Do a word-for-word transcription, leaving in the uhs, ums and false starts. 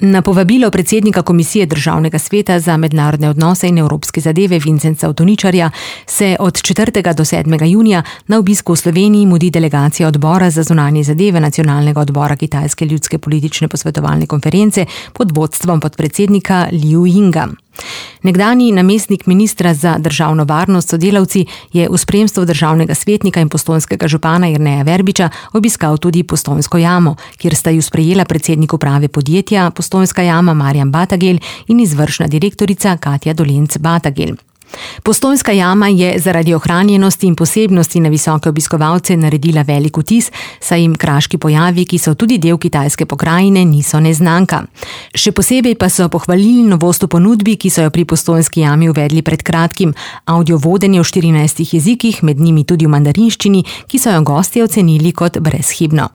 Na povabilo predsednika Komisije Državnega sveta za mednarodne odnose in evropske zadeve Vincenca Avtoničarja se od četrtega do sedmega junija na obisku v Sloveniji mudi delegacija odbora za zunanje zadeve Nacionalnega odbora Kitajske ljudske politične posvetovalne konference pod vodstvom podpredsednika Liu Yinga. Nekdanji namestnik ministra za državno varnost sodelavci je v spremstvu državnega svetnika in postojnskega župana Jerneja Verbiča obiskal tudi Postojnsko jamo, kjer sta ju sprejela predsednik uprave podjetja Postojnska jama Marjan Batagel in izvršna direktorica Katja Dolenc Batagel. Postojnska jama je zaradi ohranjenosti in posebnosti na visoke obiskovalce naredila velik vtis, saj jim kraški pojavi, ki so tudi del kitajske pokrajine, niso neznanka. Še posebej pa so pohvalili novost v ponudbi, ki so jo pri Postojnski jami uvedli pred kratkim, audio vodenje v štirinajstih jezikih, med njimi tudi v mandarinščini, ki so jo gostje ocenili kot brezhibno.